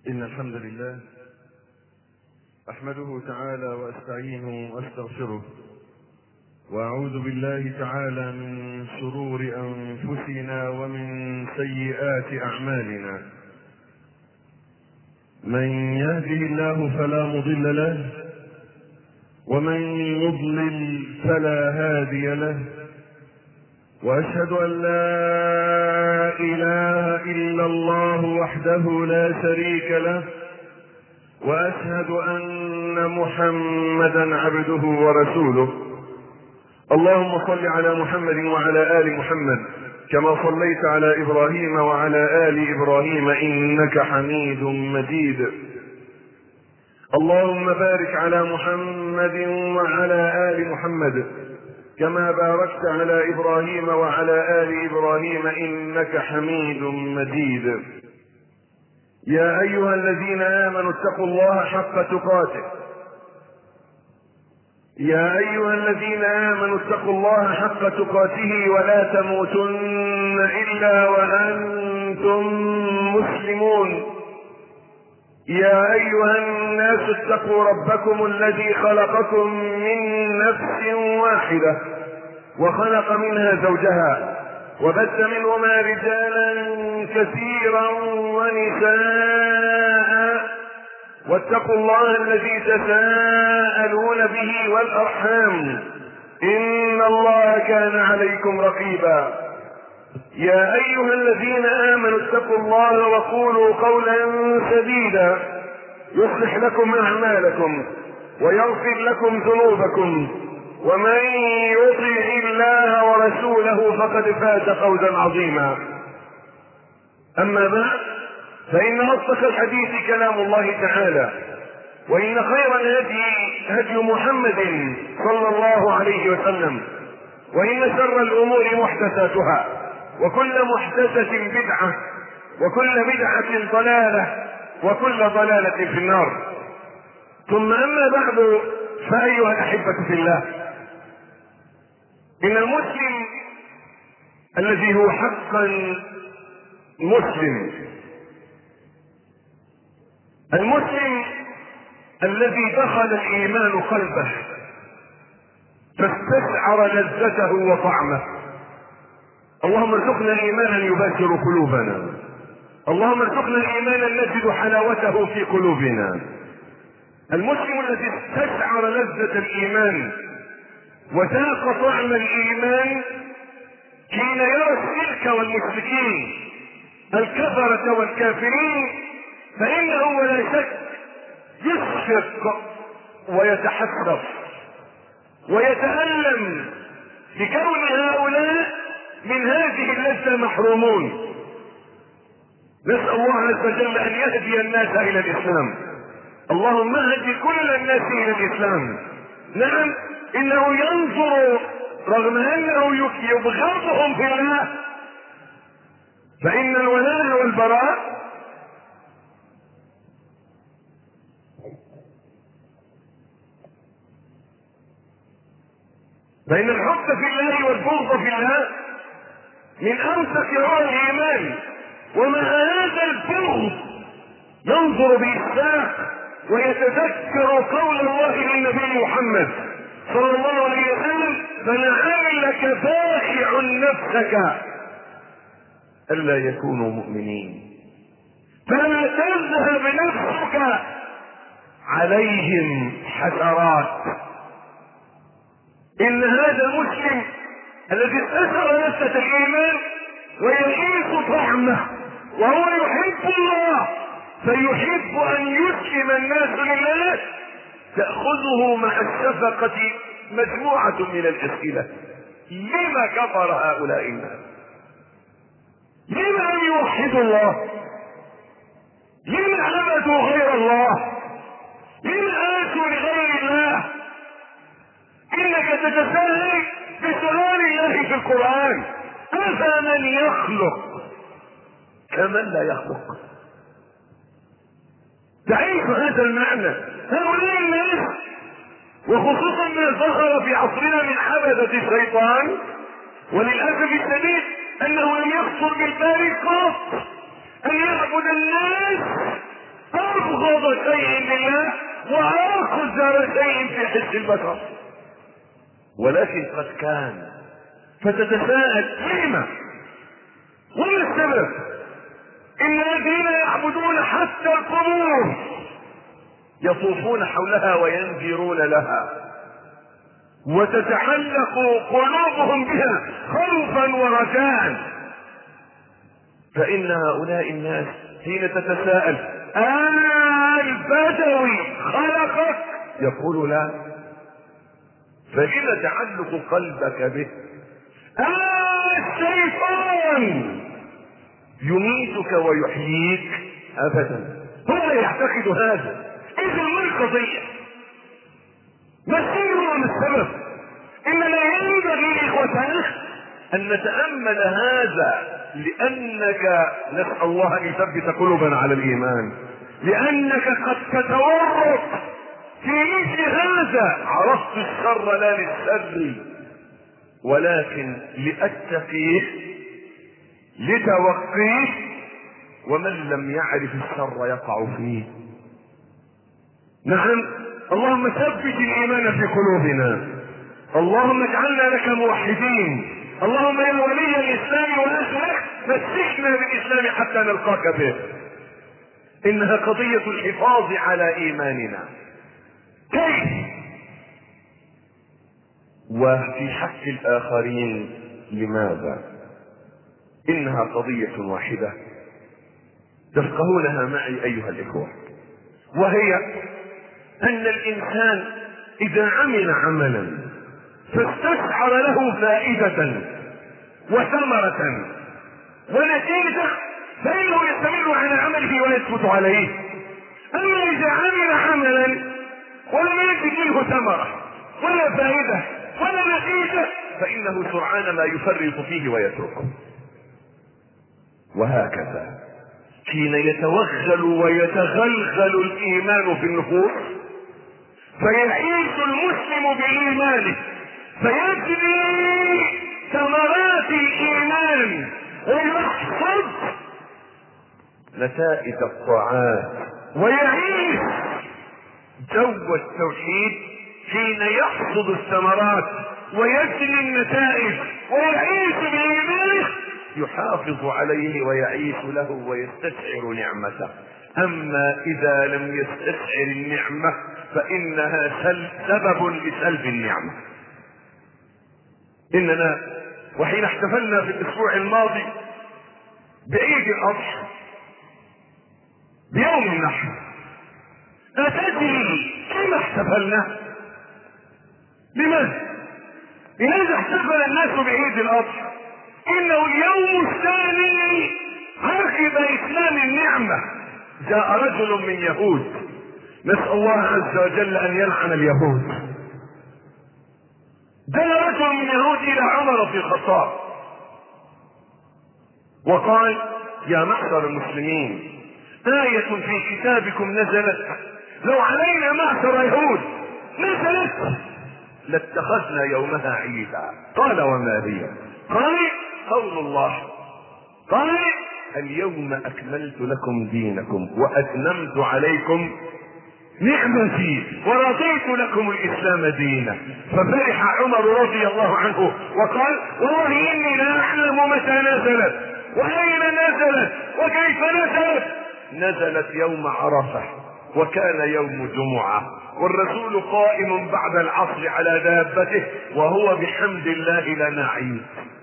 إن الحمد لله أحمده تعالى وأستعينه وأستغفره، وأعوذ بالله تعالى من شرور أنفسنا ومن سيئات أعمالنا. من يهده الله فلا مضل له، ومن يضلل فلا هادي له، وأشهد أن لا إله إلا الله وحده لا شريك له، وأشهد أن محمدا عبده ورسوله. اللهم صل على محمد وعلى آل محمد كما صليت على إبراهيم وعلى آل إبراهيم إنك حميد مجيد. اللهم بارك على محمد وعلى آل محمد كما باركت على إبراهيم وعلى آل إبراهيم إنك حميد مجيد. يا أيها الذين آمنوا اتقوا الله حق تقاته يا أيها الذين آمنوا اتقوا الله حق تقاته ولا تموتن إلا وأنتم مسلمون. يا أيها الناس اتقوا ربكم الذي خلقكم من نفس واحدة وخلق منها زوجها وبث منهما رجالا كثيرا ونساء، واتقوا الله الذي تساءلون به والأرحام إن الله كان عليكم رقيبا. يا أيها الذين آمنوا اتقوا الله وقولوا قولا سديدا يصلح لكم أعمالكم ويغفر لكم ذنوبكم، ومن يطع الله ورسوله فقد فاز فوزا عظيما. أما بعد، فإن أصدق الحديث كلام الله تعالى، وإن خير الهدي هدي محمد صلى الله عليه وسلم، وإن شر الأمور محدثاتها، وكل محدثة بدعة، وكل بدعة ضلالة، وكل ضلالة في النار. ثم أما بعد، فأيها الأحبة في الله، إن المسلم الذي هو حقا مسلم، المسلم الذي دخل الإيمان قلبه فاستشعر لذته وطعمه. اللهم ارزقنا إيمانا يباشر قلوبنا، اللهم ارزقنا إيمانا نجد حلاوته في قلوبنا. المسلم الذي استشعر لذة الإيمان وذاق طعم الإيمان حين يرى الشرك والمشركين الكفرة والكافرين، فإنه ولا شك يشفق ويتحسر ويتألم بكون هؤلاء من هذه اللذة محرومون. نسأل الله عز وجل أن يهدي الناس إلى الإسلام. اللهم اهد كل الناس إلى الإسلام. نعم، إنه ينظر رغم أنه يبغضهم في الله، فإن الولاء والبراء فإن الحب في الله والبغض في الله من أمسك عرى الإيمان. ومع هذا البغض ينظر بإشفاق ويتذكر قول الله للنبي محمد صلى الله عليه وسلم: فلعلك باخع نفسك ألا يكونوا مؤمنين، فلا تذهب نفسك عليهم حسرات. إن هذا المسلم الذي استشعر لذة الإيمان ويعيش طعمه وهو يحب الله فيحب أن يسلم الناس لله، تأخذه مع الشفقة مجموعة من الأسئلة: لما كفر هؤلاء الناس؟ لما لم يوحدوا الله؟ لما عبدوا غير الله؟ لما آتوا لغير الله؟ إنك تتساءل بسؤال الله في القرآن: أفمن يخلق كمن لا يخلق؟ تعيش هذا المعنى. هؤلاء الناس، وخصوصا ما ظهر في عصرنا من حبذة الشيطان، وللأسف الشديد أنه لم يخطر بالبال قط أن يعبد الناس أبغض شيء لله وأخزر شيء في حس البشر. ولكن قد كان، فتتساءل لما؟ وما السبب؟ إن الذين يعبدون حتى القبور يطوفون حولها وينذرون لها وتتعلق قلوبهم بها خوفا ورجاء. فإن هؤلاء الناس حين تتساءل البدوي خلقك؟ يقول لا. فإن تعلق قلبك به الشيطان يميتك ويحييك؟ أبدا، هو يعتقد هذا. إذا ما القضية؟ ما السر وما السبب؟ إنما ينبغي إخوتنا أن نتأمل هذا، لأنك نسأل الله أن يثبت قلوبنا على الإيمان، لأنك قد تتورط في مثل هذا. عرفت الشر لا للشر ولكن لأتقيه لتوقيه، ومن لم يعرف الشر يقع فيه. نعم، اللهم ثبت الإيمان في قلوبنا، اللهم اجعلنا لك موحدين، اللهم يا ولي الإسلام وأهله مسكنا بالإسلام حتى نلقاك به. إنها قضية الحفاظ على إيماننا. كيف؟ وفي حق الآخرين لماذا؟ إنها قضية واحدة تفقهونها معي أيها الإخوة، وهي أن الإنسان إذا عمل عملا فاستشعر له فائدة وثمرة ونتيجة فإنه يستمر على عمله ويثبت عليه. أما إذا عمل عملا ولم يجد منه ثمرة ولا فائدة ولا نتيجة فإنه سرعان ما يفرط فيه ويتركه. وهكذا حين يتوغل ويتغلغل الإيمان في النفوس فيعيش المسلم بإيمانه فيجري ثمرات الإيمان ويحصد نتائج الطاعات ويعيش جو التوحيد حين يحصد الثمرات ويجري النتائج ويعيش بإيمانه يحافظ عليه ويعيش له ويستشعر نعمته. أما إذا لم يستشعر النعمة فإنها سبب لسلب النعمة. إننا وحين احتفلنا في الأسبوع الماضي بعيد الأضحى بيوم النحر، أتدري كيف احتفلنا؟ لماذا احتفل الناس بعيد الأضحى؟ إنه اليوم الثاني عقب إسلام النعمة. جاء رجل من يهود، نسأل الله عز وجل أن يلعن اليهود، جاء رجل من يهود إلى عمر في الخطاب وقال: يا معشر المسلمين، آية في كتابكم نزلت، لو علينا معشر يهود نزلت لاتخذنا يومها عيدا. قال: وما هي؟ قال: قول الله، قال: اليوم أكملت لكم دينكم وأتممت عليكم نعمتي ورضيت لكم الإسلام دينا. ففرح عمر رضي الله عنه وقال: والله إني لا أعلم متى نزلت وأين نزلت وكيف نزلت. نزلت يوم عرفة وكان يوم جمعة، والرسول قائم بعد العصر على دابته وهو بحمد الله لنا عيد.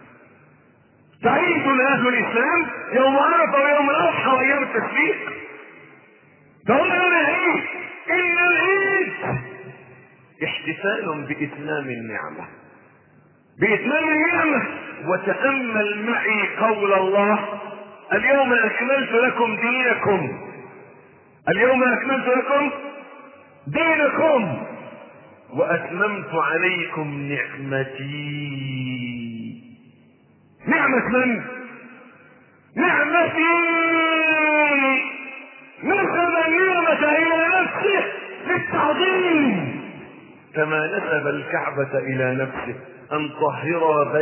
تعيد أهل الإسلام يوم عرفة ويوم الأضحى وأيام التشريق. فهنا العيد، إن العيد احتفال بإتمام النعمة، بإتمام النعمة. وتأمل معي قول الله: اليوم أكملت لكم دينكم، اليوم أكملت لكم دينكم وأتممت عليكم نعمتي. نعمة من؟ نعمتي. نسب النعمة إلى نفسه للتعظيم، كما نسب الكعبة إلى نفسه أن طهر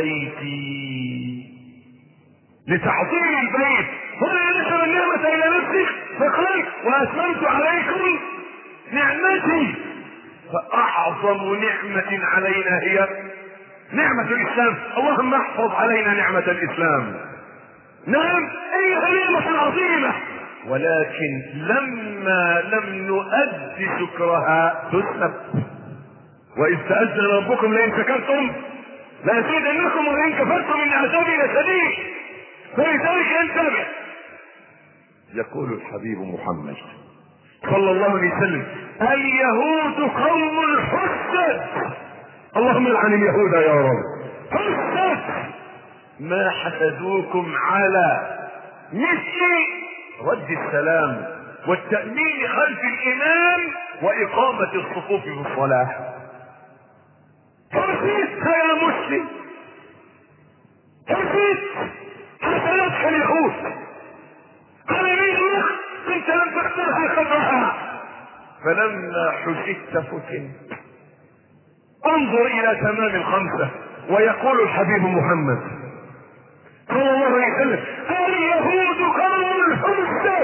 بيتي لتعظيم البيت. هنا نسب النعمة إلى نفسه فقال وأتممت عليكم نعمتي. فأعظم نعمة علينا هي نعمة الإسلام. اللهم احفظ علينا نعمة الإسلام. نعم هي نعمة عظيمة، ولكن لما لم نؤد شكرها تسلب. وإذ تأذن ربكم لئن شكرتم لأزيدنكم ولئن كفرتم إن عذابي لشديد. فلذلك انتبه. يقول الحبيب محمد صلى الله عليه وسلم اليهود قوم حسد. اللهم لعن اليهود يا رب. حسد ما حسدوكم على مثل رد السلام والتأمين خلف الإمام وإقامة الصفوف في الصلاة. حسدت يا مسلم، حسدت حسدتك اليهود على نعمة كنت لم تقدرها قدرها، فلما حسدت فتنت. انظر الى تمام الخمسة. ويقول الحبيب محمد صلى الله عليه وسلم اليهود قوم حسد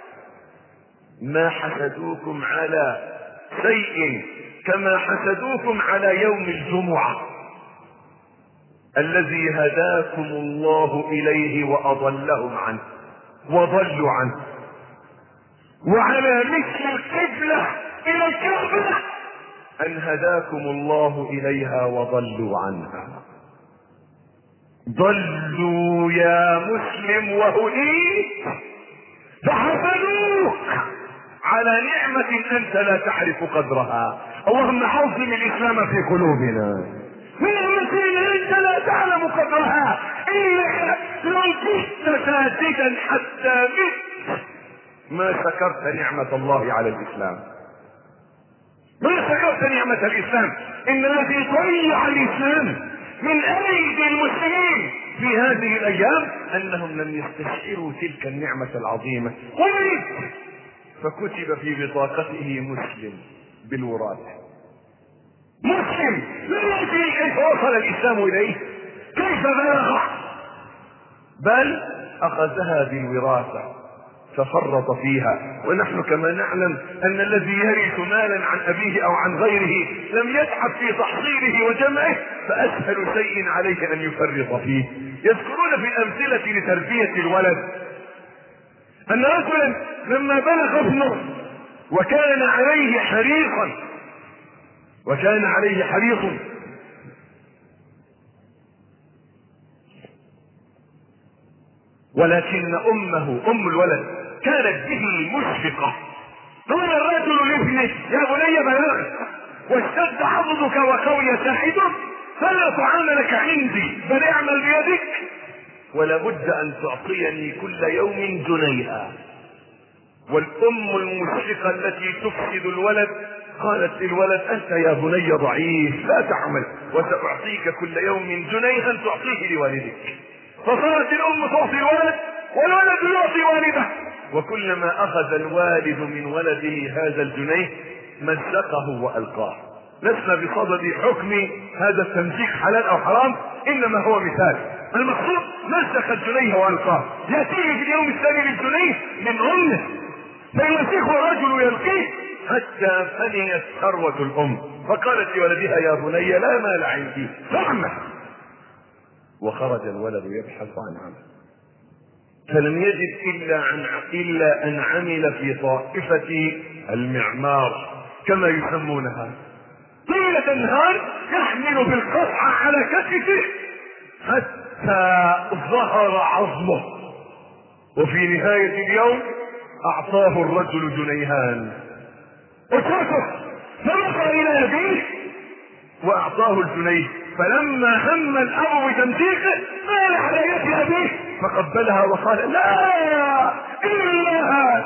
ما حسدوكم على شيء كما حسدوكم على يوم الجمعة الذي هداكم الله اليه واضلهم عنه وضلوا عنه، وعلى مثل القبلة الى الكعبة ان هداكم الله اليها وضلوا عنها. ضلوا يا مسلم وهديت فحسدوك على نعمة انت لا تعرف قدرها. اللهم عظم الاسلام في قلوبنا. نعمة انت لا تعلم قدرها انك لو كنت ساجدا حتى مت ما شكرت نعمة الله على الاسلام، ما شكرت نعمة الاسلام. ان الذي ضيع الاسلام من ايدي المسلمين في هذه الايام انهم لم يستشعروا تلك النعمة العظيمة. ولد فكتب في بطاقته مسلم بالوراثة. مسلم لا يدري كيف وصل الاسلام اليه، كيف بلغ، بل اخذها بالوراثة تفرط فيها. ونحن كما نعلم ان الذي يرث مالا عن ابيه او عن غيره لم يتعب في تحصيله وجمعه فاسهل شيء عليه ان يفرط فيه. يذكرون في الامثلة لتربية الولد ان رجلا لما بلغ ابنه وكان عليه حريص ولكن امه ام الولد كانت به مشفقة. قال الرجل لابنه يا بني بلغت واشتد حظك وقوي ساعدك فلا طعام لك عندي بل اعمل بيدك ولا بد ان تعطيني كل يوم جنيها. والام المشفقة التي تفسد الولد قالت للولد انت يا بني ضعيف لا تعمل وساعطيك كل يوم جنيها تعطيه لوالدك. فصارت الام تعطي الولد والولد يعطي والده، وكلما اخذ الوالد من ولده هذا الجنيه مزقه والقاه. لسنا بصدد حكم هذا التمزيق حلال او حرام، انما هو مثال. المقصود مزق الجنيه والقاه. ياتيه في اليوم الثاني للجنيه من امه فيمسكه الرجل يلقيه حتى فنيت ثروة الام. فقالت لولدها يا بني لا مال عندي فاعمل. وخرج الولد يبحث عن عمل فلم يجد إلا أن عمل في طائفة المعمار كما يسمونها. طيلة النهار يحمل بالقطعة على كتفه حتى ظهر عظمه. وفي نهاية اليوم أعطاه الرجل جنيهان وتركه فنظر إلى يديه وأعطاه الجنيه. فلما هم الأب بتمسيكه مال على يد أبيه فقبلها وقال لا إلا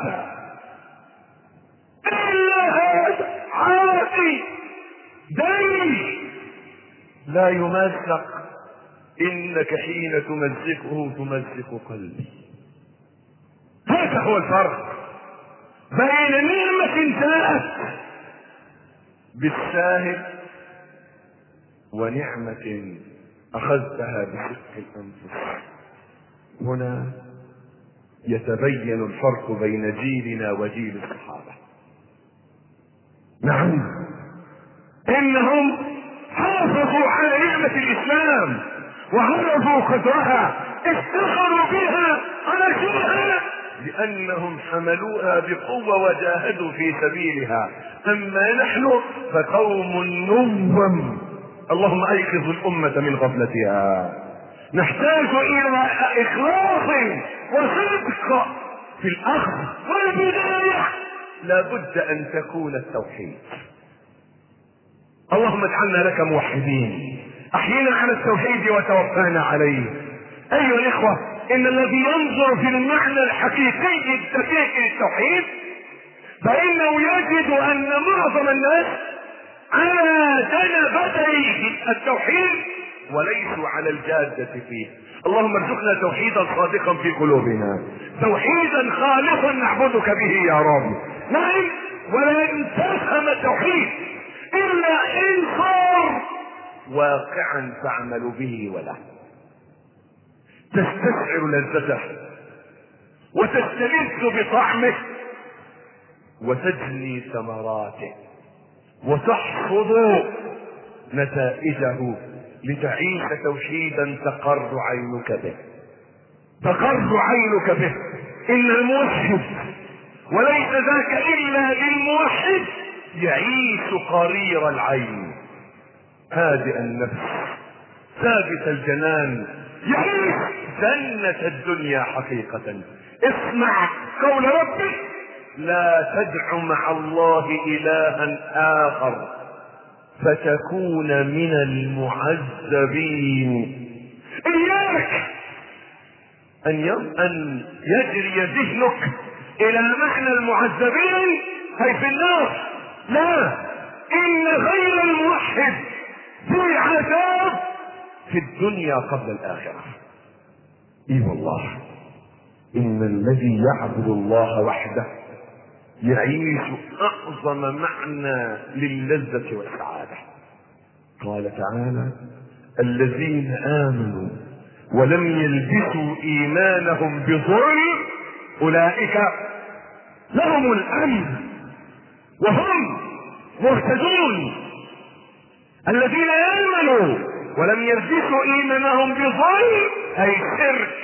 هذا عاصي دمي لا يمزق إنك حين تمزقه تمزق قلبي. هذا هو الفرق بين نعمة جاءت بالساهل ونعمة أخذتها بشق الأنفس. هنا يتبين الفرق بين جيلنا وجيل الصحابة. نعم، انهم حافظوا على نعمة الاسلام وعرفوا قدرها، افتخروا بها على شرها، لانهم حملوها بقوة وجاهدوا في سبيلها. اما نحن فقوم نوم. اللهم ايقظ الامة من غفلتها. نحتاج الى اخلاص وصدق في الاخذ، والبداية لابد ان تكون التوحيد. اللهم اجعلنا لك موحدين، احينا على التوحيد وتوفانا عليه. ايها الاخوة، ان الذي ينظر في المعنى الحقيقي الدقيق للتوحيد فانه يجد ان معظم الناس على جنبتي التوحيد وليسوا على الجادة فيه. اللهم ارزقنا توحيدا صادقا في قلوبنا، توحيدا خالصا نعبدك به يا رب. نعم، ولن تفهم التوحيد الا ان صار واقعا تعمل به وله، تستشعر لذته وتستلذ بطعمه وتجني ثمراته وتحصد نتائجه، لتعيش توحيدا تقر عينك به، تقر عينك به. ان الموحد، وليس ذاك الا للموحد، يعيش قرير العين، هادئ النفس، ثابت الجنان، يعيش جنة الدنيا حقيقة. اسمع قول ربك: لا تدع مع الله إلها آخر فتكون من المعذبين. إياك أن يجري ذهنك إلى معنى المعذبين أي في النار. لا، إن غير الموحد في عذاب في الدنيا قبل الآخرة. إي والله، إن الذي يعبد الله وحده يعيش أعظم معنى للذة والسعادة. قال تعالى: الذين آمنوا ولم يلبسوا إيمانهم بظلم أولئك لهم الأمن وهم مهتدون. الذين آمنوا ولم يلبسوا إيمانهم بظلم أي شرك.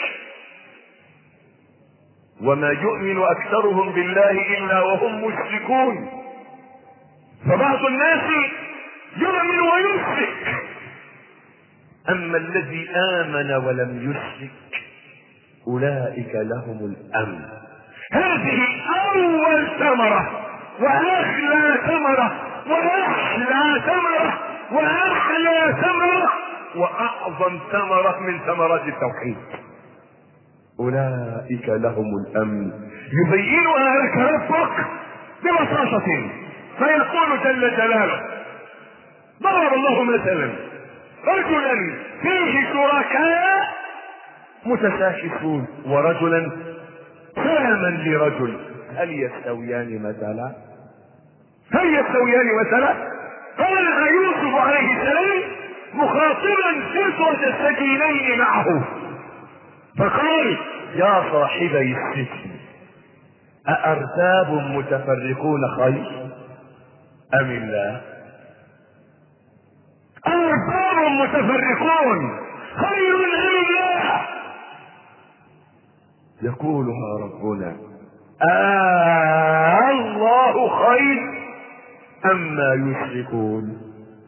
وما يؤمن أكثرهم بالله إلا وهم مشركون. فبعض الناس يؤمن ويشرك، أما الذي آمن ولم يشرك أولئك لهم الأمن. هذه أول ثمرة وأحلى ثمرة وأحلى ثمرة وأحلى ثمرة وأعظم ثمرة من ثمرات التوحيد. أولئك لهم الأمن. يبينها لك ربك ببساطة، فيقول جل جلاله: ضرب الله مثلا رجلا فيه شركاء متشاكسون ورجلا سلاما لرجل، هل يستويان مثلا؟ هل يستويان مثلا؟ قال يوسف عليه السلام مخاطبا كسوة السجينين معه، فقال: يا صاحبي السجن أأرباب متفرقون خير أم الله؟ أرباب متفرقون خير أم الله؟ يقولها ربنا: الله خير أما يشركون.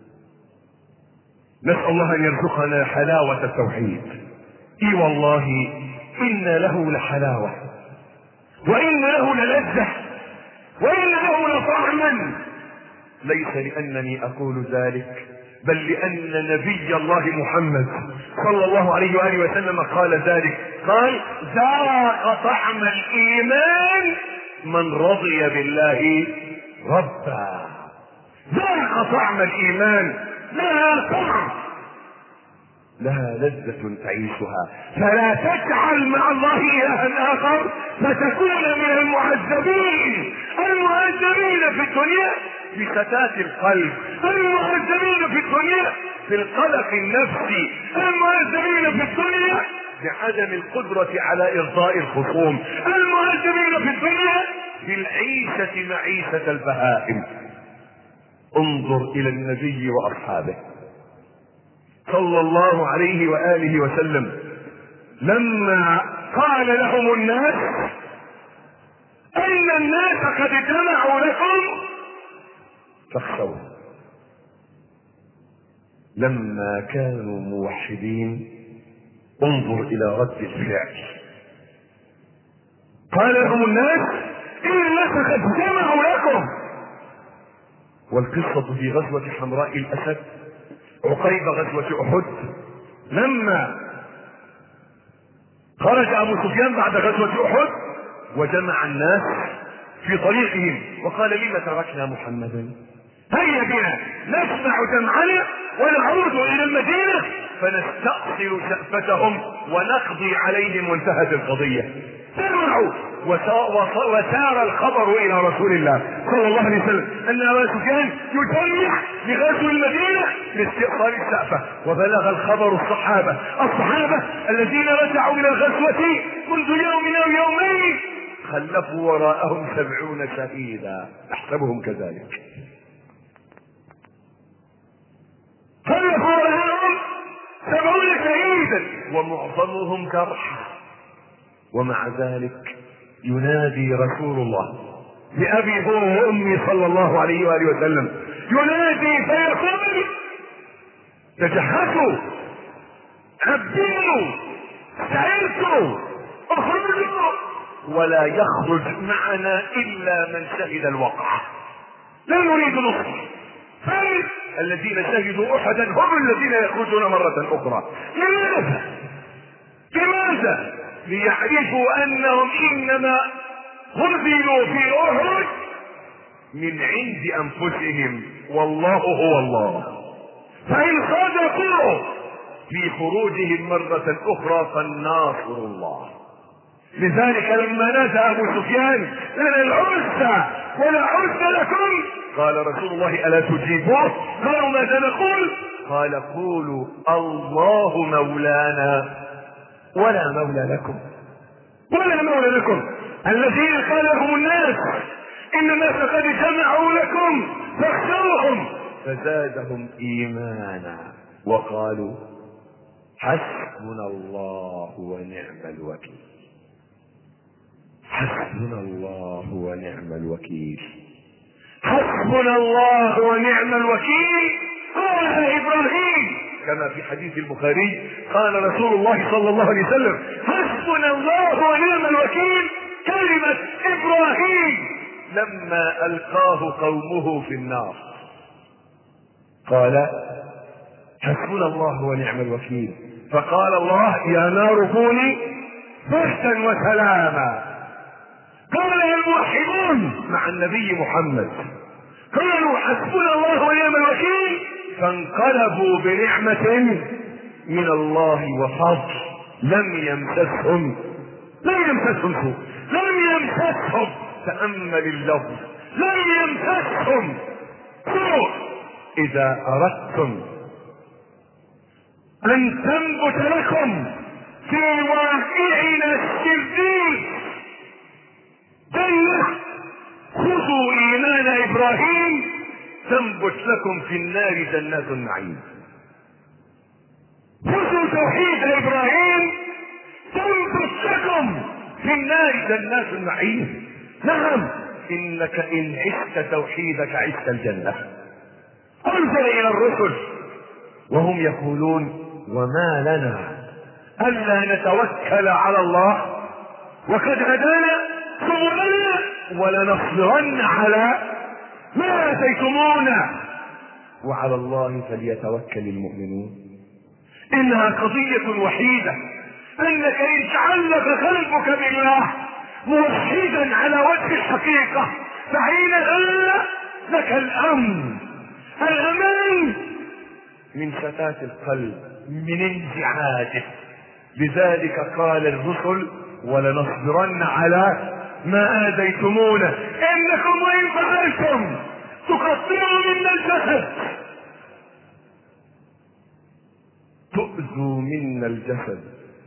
نسأل الله أن يرزقنا حلاوة التوحيد. اي والله إن له لحلاوة، وإن له للذة، وإن له لطعما، ليس لأنني أقول ذلك، بل لأن نبي الله محمد صلى الله عليه وآله وسلم قال ذلك. قال: ذاق طعم الإيمان من رضي بالله ربا. ذاق طعم الإيمان، لها طعم، لها لذة تعيشها. فلا تجعل مع الله إلها آخر فتكون من المعذبين. المعذبين في الدنيا بشتات القلب، المعذبين في الدنيا في القلق النفسي، المعذبين في الدنيا بعدم القدرة على إرضاء الخصوم. المعذبين في الدنيا بالعيشة معيشة البهائم. انظر إلى النبي وأصحابه صلى الله عليه وآله وسلم لما قال لهم الناس أن الناس قد جمعوا لكم فاخشوا. لما كانوا موحدين انظر إلى رد الفعل. قال لهم الناس إن الناس قد جمعوا لكم. والقصة في غزوة حمراء الأسد عقيب غزوة أحد، لما خرج أبو سفيان بعد غزوة أحد وجمع الناس في طريقهم وقال لما تركنا محمدا؟ هيا بنا نسمع جمعنا ونعود إلى المدينة فنستأصل شأفتهم ونقضي عليهم وانتهت القضية. سمعوا وسار الخبر إلى رسول الله صلى الله عليه وسلم أن أبا سفيان يجمع لغزو المدينة لاستئصال الشأفة. وبلغ الخبر الصحابة الذين رجعوا إلى الغزوة منذ يوم أو يومين خلفوا وراءهم 70 شهيدا. احسبهم كذلك. خلفوا وراءهم 70 شهيدا ومعظمهم جرحى. ومع ذلك ينادي رسول الله بأبي هو وأمي صلى الله عليه وآله وسلم، ينادي فيقول تجهزوا، عبدوا، استعدوا، اخرجوا. ولا يخرج معنا إلا من شهد الوقعة. لا نريد نصر. الذين شهدوا أحدا هم الذين يخرجون مرة أخرى. لماذا؟ ليعرفوا أنهم إنما هزلوا في أحد من عند أنفسهم والله هو الله. فإن صدقوا في خروجهم مرة أخرى فالناصر الله. لذلك لما نادى أبو سفيان لنا العزة ولا عزة لكم قال رسول الله ألا تجيبوه؟ قالوا ماذا نقول؟ قال قولوا الله مولانا ولا مولى لكم. ولا مولى لكم. الذين قال لهم الناس إن الناس قد جمعوا لكم فاخشوهم فزادهم إيمانا وقالوا حسبنا الله ونعم الوكيل. حسبنا الله ونعم الوكيل. حسبنا الله ونعم الوكيل. قال إبراهيم كما في حديث البخاري قال رسول الله صلى الله عليه وسلم حسبنا الله ونعم الوكيل كلمة إبراهيم لما ألقاه قومه في النار. قال حسبنا الله ونعم الوكيل. فقال الله يا نار كوني بردا وسلاما. قال الموحدون مع النبي محمد قالوا حسبنا الله ونعم الوكيل فانقلبوا بنعمة من الله وفضل لم يمسسهم سوء. لم يمسسهم تأمل اللفظ لم يمسسهم سوء. إذا أردتم أن تنبت لكم في واقعنا الشرير جنة خذوا إيمان إبراهيم تنبت لكم في النار جنات النعيم. خذوا توحيد إبراهيم تنبت لكم في النار جنات النعيم. نعم إنك إن عشت توحيدك عشت الجنة. انظر إلى الرسل وهم يقولون وما لنا ألا نتوكل على الله وقد هدانا سبلنا ولنصبرن على ما آتيتمونا وعلى الله فليتوكل المؤمنون. إنها قضية وحيدة أنك إن تعلق قلبك بالله موحدا على وجه الحقيقة فحينها لك الأمن الأمان من شتات القلب من انزعاجه. لذلك قال الرسل ولنصبرن على ما آذيتمونا إنكم وإن فعلتم تقطعوا منا الجسد تؤذوا منا الجسد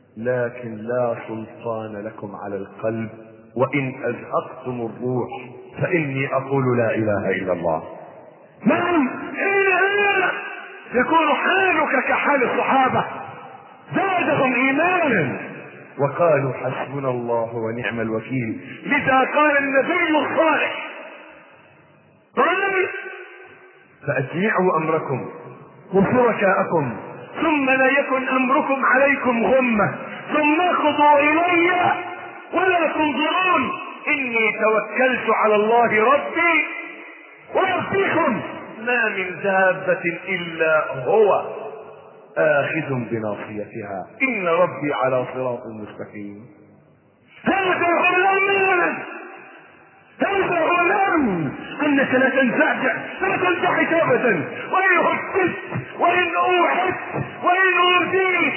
لكن لا سلطان لكم على القلب، وإن أزهقتم الروح فإني أقول لا إله إلا الله. نعم، إلا يكون حالك كحال الصحابة، زادهم إيمانا وقالوا حسبنا الله ونعم الوكيل. لذا قال النبي الصالح قال فأجمعوا أمركم وشركاءكم ثم لا يكن أمركم عليكم غمة ثم اقضوا إلي ولا تنظرون إني توكلت على الله ربي وربكم ما من دابة إلا هو آخذ بناصيتها إن ربي على صراط مستقيم. هذا هو الأمن، هذا هو الأمن، أنك لا تنزعج، لا تنزعج أبدا، وإن هددت وإن أوحدت وإن أوذيت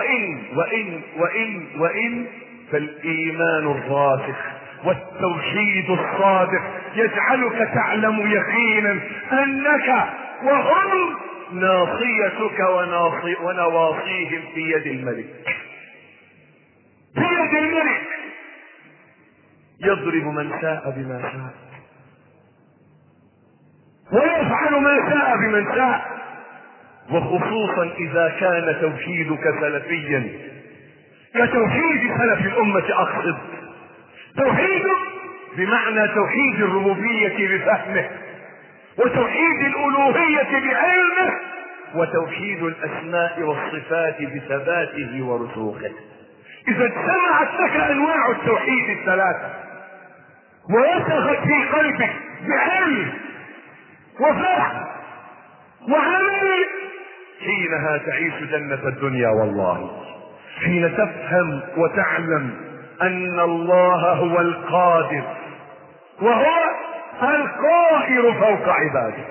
وإن فالإيمان الراسخ والتوحيد الصادق يجعلك تعلم يقينا أنك وهم ناصيتك ونواصيهم في يد الملك، في يد الملك يضرب من شاء بما شاء ويفعل ما شاء بمن شاء. وخصوصا إذا كان توحيدك سلفيا كتوحيد سلف الأمة، أقصد توحيدك بمعنى توحيد الربوبية بفهمه، وتوحيد الألوهية بعلمه، وتوحيد الأسماء والصفات بثباته ورسوخه. إذا اجتمعت لك أنواع التوحيد الثلاثة ورسخت في قلبك بعلم وفهم وعمل، حينها تعيش جنة الدنيا. والله حين تفهم وتعلم أن الله هو القادر وهو القاهر فوق عباده،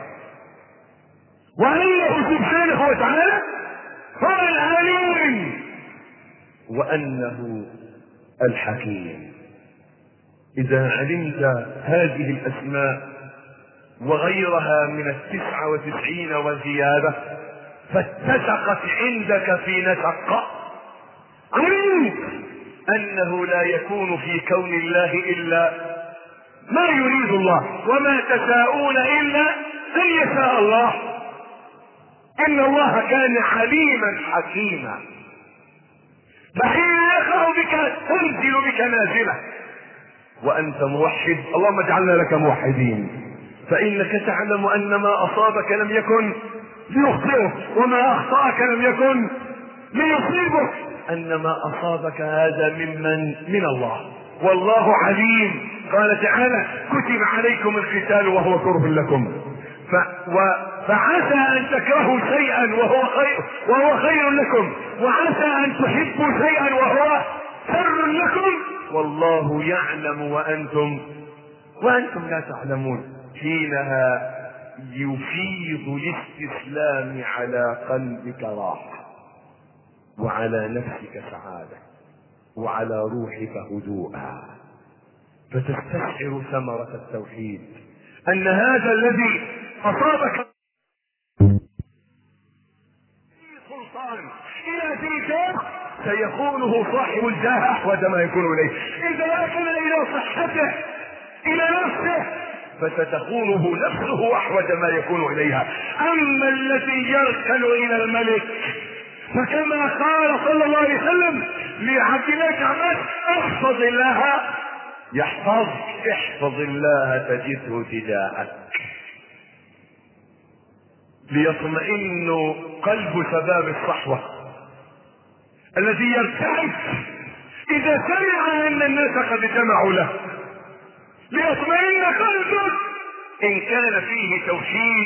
وأنه سبحانه وتعالى هو العليم وأنه الحكيم. إذا علمت هذه الأسماء وغيرها من 99 وزيادة فاتسقت عندك في نسق، علمت أنه لا يكون في كون الله إلا ما يريد الله، وما تشاءون إلا أن يشاء الله، إن الله كان عليما حكيما. فحين يقع بك تنزل بك نازلة وأنت موحد، اللهم اجعلنا لك موحدين، فإنك تعلم أن ما أصابك لم يكن ليخطئك وما أخطأك لم يكن ليصيبك، أن ما أصابك هذا من الله، والله عليم. قال تعالى كتب عليكم القتال وهو كره لكم فعسى أن تكرهوا شيئا وهو خير لكم، وعسى أن تحبوا شيئا وهو شر لكم، والله يعلم وأنتم لا تعلمون. حينها يفيض الاستسلام على قلبك راحة، وعلى نفسك سعادة، وعلى روحك هدوءا، فتستشعر ثمرة التوحيد، أن هذا الذي أصابك سلطان إلى ذي سيكونه صاحب الجاه أحوج ما يكون إليه، إذا أكل إلى صحته إلى نفسه فستكونه نفسه أحوج ما يكون إليها. أما الذي يركن إلى الملك فكما قال صلى الله عليه وسلم لعبد الله بن عباس احفظ الله يحفظك، احفظ الله تجده تجاهك، ليطمئن قلب شباب الصحوة الذي يرتعد إذا سمع أن الناس قد جمعوا له، ليطمئن قلبك. إن كان فيه توحيد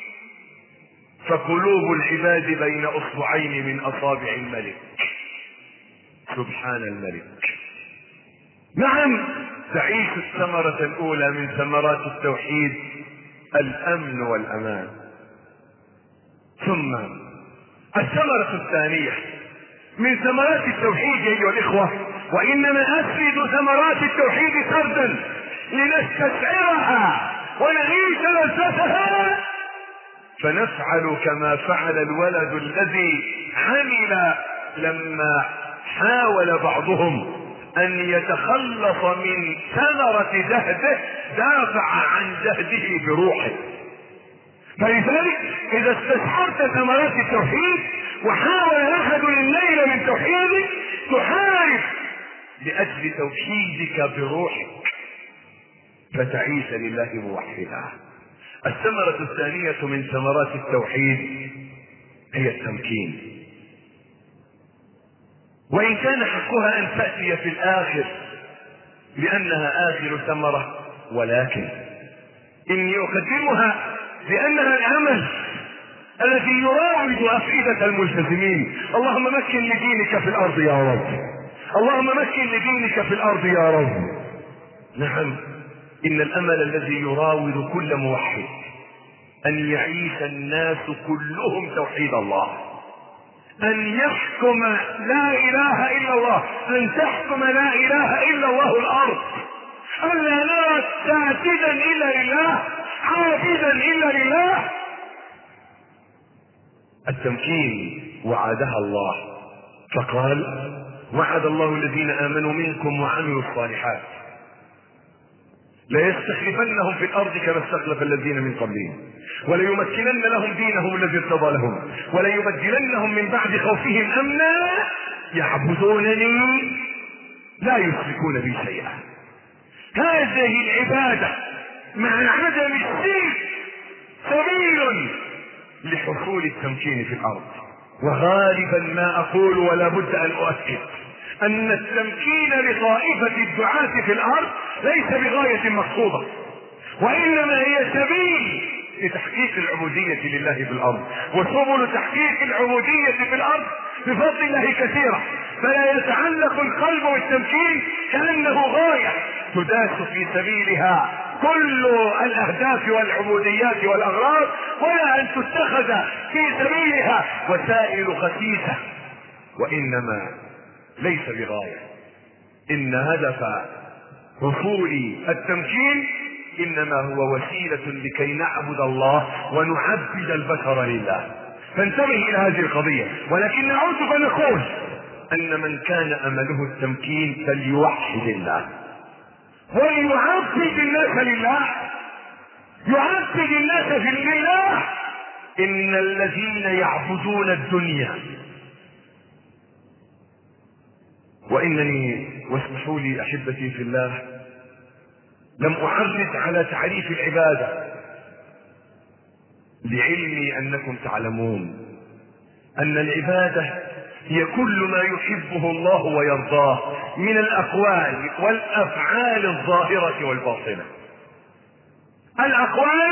فقلوب العباد بين أصبعين من أصابع الملك، سبحان الملك. نعم، تعيش الثمرة الأولى من ثمرات التوحيد الأمن والأمان. ثم الثمرة الثانية من ثمرات التوحيد أيها الإخوة، وإنما أسرد ثمرات التوحيد سردا لنستشعرها ونعيش لذتها، فنفعل كما فعل الولد الذي عمل لما حاول بعضهم ان يتخلص من ثمرة جهده، دافع عن جهده بروحه. فلذلك اذا استشعرت ثمرات التوحيد وحاول احد النيل من توحيدك، تحارب لاجل توحيدك بروحك فتعيش لله موحدا. الثمرة الثانية من ثمرات التوحيد هي التمكين، وإن كان حقها أن تأتي في الآخر لأنها آخر ثمرة، ولكن إني أقدمها لأنها العمل الذي يراود أفئدة الملتزمين. اللهم مكن لدينك في الأرض يا رب، اللهم مكن لدينك في الأرض يا رب. نعم، إن الأمل الذي يراود كل موحد أن يعيش الناس كلهم توحيد الله، أن يحكم لا إله إلا الله، أن تحكم لا إله إلا الله الأرض، أن لا نرى ساجدا إلا لله، عابدا إلا لله. التمكين وعدها الله، فقال: وعد الله الذين آمنوا منكم وعملوا الصالحات ليستخلفنهم في الأرض كما استخلف الذين من قبلهم وليمكنن لهم دينهم الذي ارتضى لهم وليبدلنهم من بعد خوفهم أمنا يعبدونني لا يشركون بي شيئا. هذه العبادة مع عدم الشرك سبيل لحصول التمكين في الأرض. وغالبا ما أقول ولا بد أن أؤكد أن التمكين لطائفة الدعاة في الأرض ليس بغاية مقصودة، وإنما هي سبيل لتحقيق العبودية لله في الأرض. وسبل تحقيق العبودية في الأرض بفضل الله كثيرة، فلا يتعلق القلب بالتمكين كأنه غاية تداس في سبيلها كل الأهداف والعبوديات والأغراض، ولا أن تتخذ في سبيلها وسائل خسيسة، وإنما ليس بغاية. إن هدف حصول التمكين إنما هو وسيلة لكي نعبد الله ونعبد البشر لله. فانتبه إلى هذه القضية. ولكن نعود فنقول أن من كان أمله التمكين فليوحد الله وليعبد الناس لله، يعبد الناس في الله. إن الذين يعبدون الدنيا، وإنني واسمحوا لي أحبتي في الله لم أحرص على تعريف العبادة لعلمي أنكم تعلمون أن العبادة هي كل ما يحبه الله ويرضاه من الأقوال والأفعال الظاهرة والباطنة. الأقوال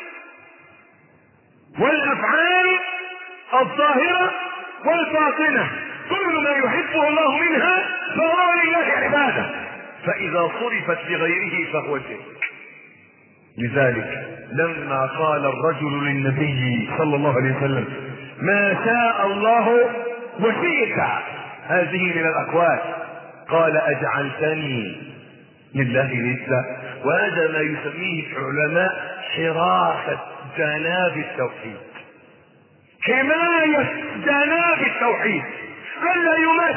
والأفعال الظاهرة والباطنة كل ما يحبه الله منها فهو لله عبادة، فإذا صرفت لغيره فهو شرك. لذلك لما قال الرجل للنبي صلى الله عليه وسلم: ما شاء الله وشئت، هذه من الأقوال، قال: أجعلتني لله ندا. وهذا ما يسميه العلماء حراسة جناب التوحيد، حماية جناب التوحيد، ألا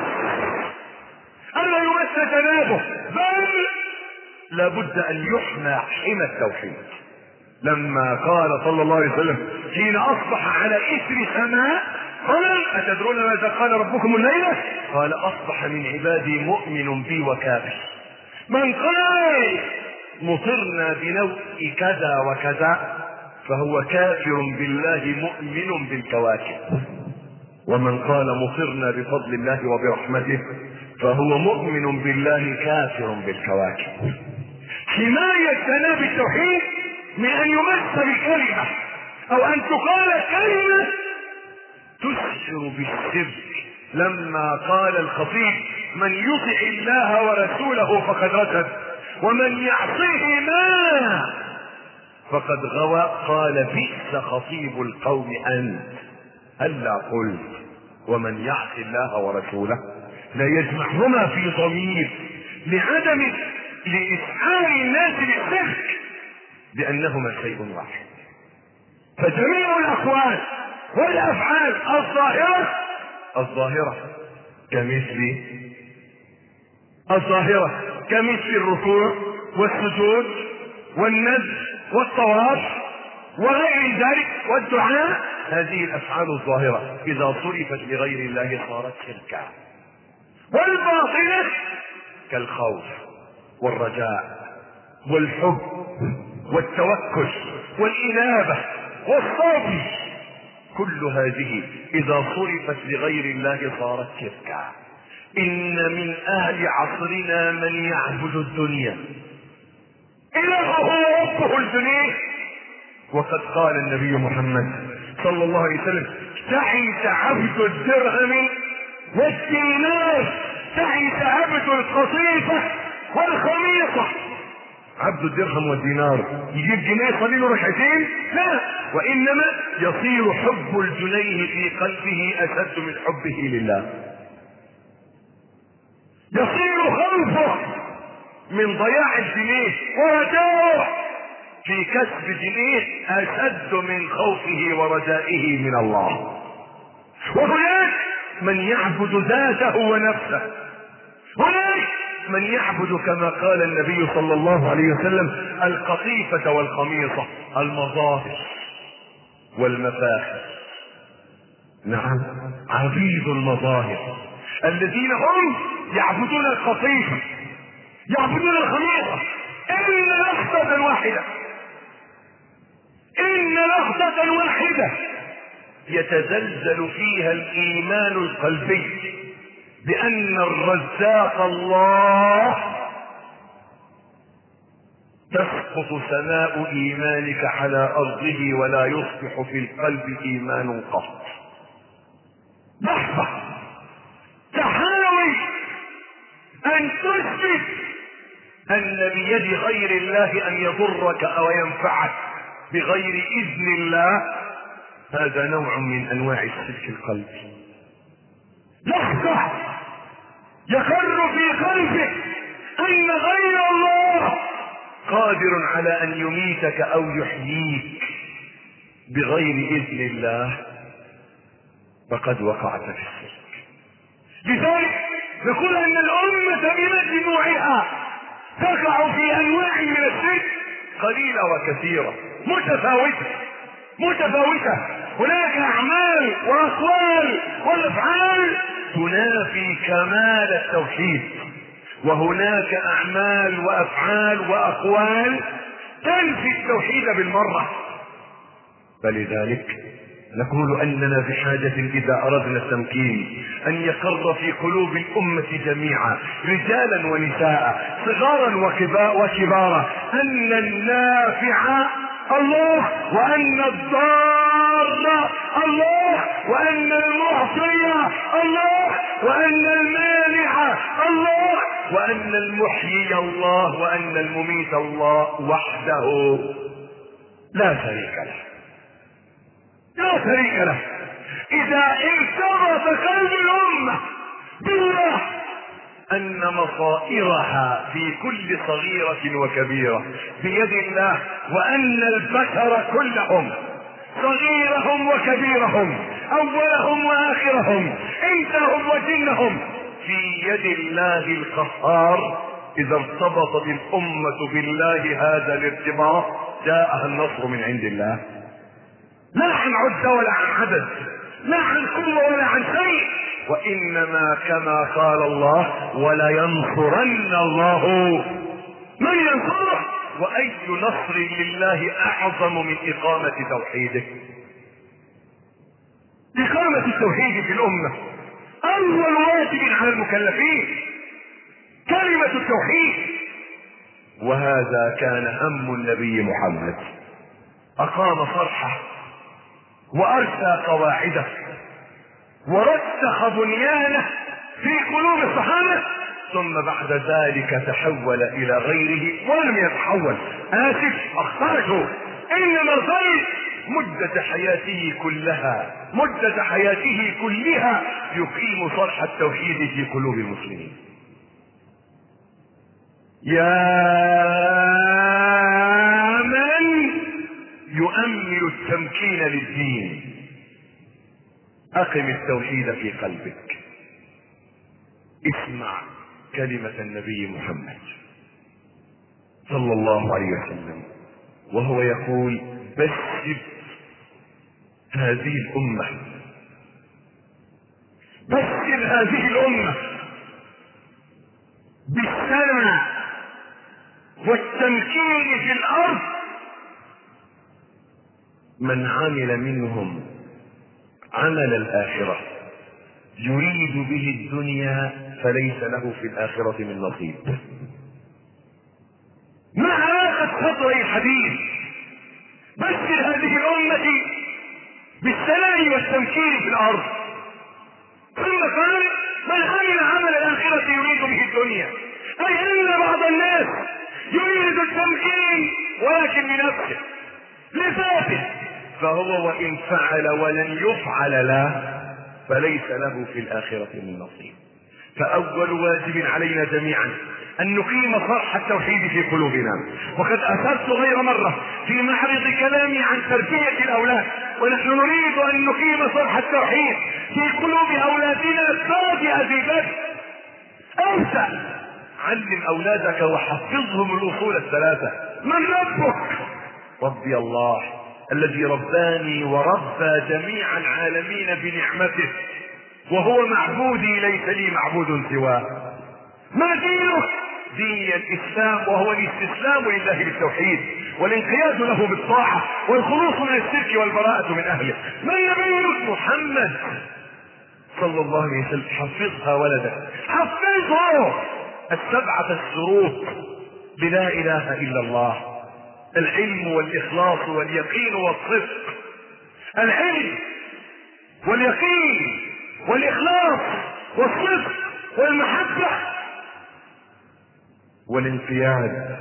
يمس جنابه، بل لابد أن يحمى حمى التوحيد. لما قال صلى الله عليه وسلم حين أصبح على إثر سماء قال: أتدرون ماذا قال ربكم الليلة؟ قال: أصبح من عبادي مؤمن بي وكافر. من قال مطرنا بنوء كذا وكذا فهو كافر بالله مؤمن بالكواكب، ومن قال مطرنا بفضل الله وبرحمته فهو مؤمن بالله كافر بالكواكب. حماية جناب التوحيد من أن يمس بكلمة أو أن تقال كلمة تشعر بالشرك. لما قال الخطيب: من يطع الله ورسوله فقد رشد ومن يعصيهما فقد غوى، قال: بئس خطيب القوم أنت، ألا قلت ومن يعص الله ورسوله. لا يجمعهما في ضمير لعدم لإسعار الناس للشرك لأنهما شيء واحد. فجميع الأقوال والأفعال الظاهرة كمثل الظاهرة، كمثل الركوع والسجود والنذر والطواف وغير ذلك والدعاء. هذه الافعال الظاهرة اذا صرفت لغير الله صارت شركا. والباطنة كالخوف والرجاء والحب والتوكل والإنابة والصبر، كل هذه إذا صرفت لغير الله صارت شركا. إن من أهل عصرنا من يعبد الدنيا إلهه ربه الدنيا، وقد قال النبي محمد صلى الله عليه وسلم: تعس عبد الدرهم والدينار، تعس عبد القطيفة والخميصة. عبد الدرهم والدينار يجيب جنيه يصلي له ركعتين؟ لا، وانما يصير حب الجنيه في قلبه اشد من حبه لله، يصير خوفه من ضياع الجنيه ورجاؤه في كسب جنيه اشد من خوفه ورجائه من الله. وهناك من يعبد ذاته ونفسه، هناك من يعبد كما قال النبي صلى الله عليه وسلم: القطيفة والخميصة، المظاهر والمفاخر. نعم، عبيد المظاهر الذين هم يعبدون القطيفة، يعبدون الخميصة. إن لحظة واحدة، إن لحظة واحدة يتزلزل فيها الإيمان القلبي بأن الرزاق الله، تسقط سماء إيمانك على أرضه ولا يصبح في القلب إيمان قط. لحظة تحاول أن تثبت أن بيد غير الله أن يضرك أو ينفعك بغير إذن الله، هذا نوع من أنواع الشرك القلبي. لحظة يقر في قلبك أن غير الله قادر على أن يميتك أو يحييك بغير إذن الله، فقد وقعت في الشرك. لذلك نقول أن الأمة بمجموعها تقع في أنواع من الشرك قليلة وكثيرة، متفاوتة. هناك أعمال وأقوال وأفعال تنافي كمال التوحيد، وهناك أعمال وأفعال وأقوال تنفي التوحيد بالمرة. فلذلك نقول أننا بحاجة إذا أردنا التمكين أن يقر في قلوب الأمة جميعا، رجالا ونساء، صغارا وكبارا، أن النافع الله، وأن الضار الله، وأن المعطي الله، وأن المانع الله، وأن المحيي الله، وأن المميت الله وحده لا شريك له، لا شريك له. إذا ارتبط قلب الأمة بالله أن مصائرها في كل صغيرة وكبيرة بيد الله، وأن البشر كلهم صغيرهم وكبيرهم، أولهم وآخرهم، إنسهم وجنهم في يد الله القهار، إذا ارتبطت الأمة بالله هذا الارتباط جاءها النصر من عند الله، لا عن عدة ولا عن عدد، لا عن قوة ولا عن شيء، وإنما كما قال الله: ولينصرن الله من ينصره. وأي نصر لله أعظم من إقامة توحيده؟ إقامة التوحيد في الأمة أول واجب على المكلفين، كلمة التوحيد. وهذا كان هم النبي محمد، أقام صرحه وأرسى قواعده ورسخ بنيانه في قلوب الصحابة، ثم بعد ذلك تحول إلى غيره ولم يتحول، اخرجه، إنما الغير مدة حياته كلها يقيم صرح التوحيد في قلوب المسلمين. يا من يؤمل التمكين للدين، أقم التوحيد في قلبك، اسمع كلمة النبي محمد صلى الله عليه وسلم وهو يقول: بشر هذه الأمة، بشر هذه الأمة بالسلام والتمكين في الأرض من عمل منهم عمل الآخرة يريد به الدنيا فليس له في الآخرة من نصيب. ما علاقة سطر الحديث بشر هذه الأمة بالسلام والتمكين في الأرض، ثم قال: من عمل عمل الآخرة يريد به الدنيا، أي أن بعض الناس يريد التمكين ولكن لنفسه لذاته، فهو وإن فعل ولن يفعل له فليس له في الآخرة من نصيب. فأول واجب علينا جميعا أن نقيم صرح التوحيد في قلوبنا. وقد أثرت غير مرة في معرض كلامي عن تربية الأولاد، ونحن نريد أن نقيم صرح التوحيد في قلوب أولادنا بادئ ذي بدء. أوسع، علم أولادك وحفظهم الأصول الثلاثة: من ربك؟ ربي الله الذي رباني وربى جميع العالمين بنعمته، وهو معبودي ليس لي معبود سواه. ما دينك؟ دين الإسلام، وهو الاستسلام لله بالتوحيد والانقياد له بالطاعة والخلوص من الشرك والبراءة من أهله. من نبيك؟ محمد صلى الله عليه وسلم. حفظها ولدك، حفظه السبعة الشروط بلا إله إلا الله: العلم والإخلاص واليقين والصدق. العلم واليقين والإخلاص والصدق والمحبة والانقياد.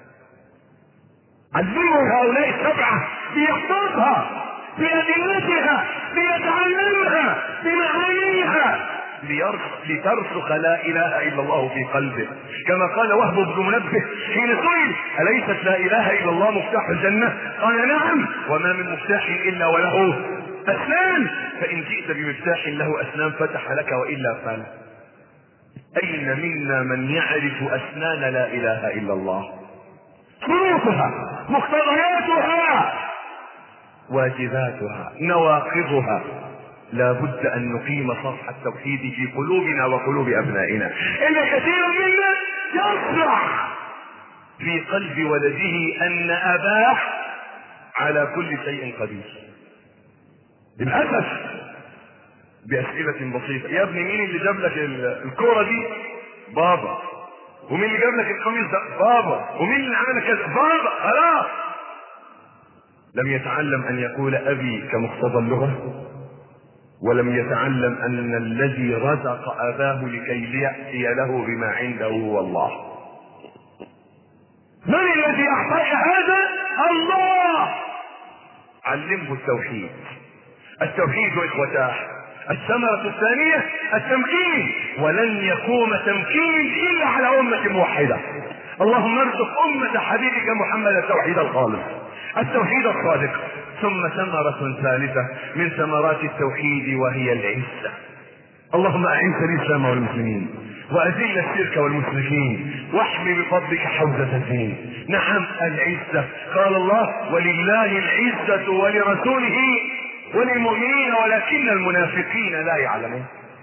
علموا هؤلاء السبعة ليحفظها بأدلتها ليتعلمها بمعانيها لترسخ لا اله الا الله في قلبه، كما قال وهب بن منبه حين سئل: اليست لا اله الا الله مفتاح الجنة؟ قال: نعم، وما من مفتاح الا وله اسنان، فان جئت بمفتاح له اسنان فتح لك والا فلا. اين منا من يعرف اسنان لا اله الا الله؟ شروطها، مقتضياتها، واجباتها، نواقضها. لا بد ان نقيم صرح التوحيد في قلوبنا وقلوب ابنائنا. ان كثير منا يصرح في قلب ولده ان اباه على كل شيء قدير، للاسف باسئله بسيطه: يا ابني مين اللي جاب لك الكوره دي؟ بابا. ومين اللي جاب لك القميص ده؟ بابا. ومين اللي عمل كذا؟ بابا. خلاص، لم يتعلم ان يقول ابي كمقتضى اللغه، ولم يتعلم ان الذي رزق اباه لكي ليأتي له بما عنده هو الله. من الذي اعطاك هذا؟ الله. علمه التوحيد. التوحيد اخوتاه الثمرة الثانية التمكين، ولن يقوم تمكين الا على امة موحدة. اللهم ارزق امة حبيبك محمد التوحيد الخالص، التوحيد الصادق. ثم ثمرة ثالثة من ثمرات التوحيد وهي العزة. اللهم اعز الاسلام والمسلمين واذل الشرك والمشركين واحمي بفضلك حوزة الدين. نعم، العزة. قال الله: ولله العزة ولرسوله وللمؤمنين ولكن المنافقين لا يعلمون.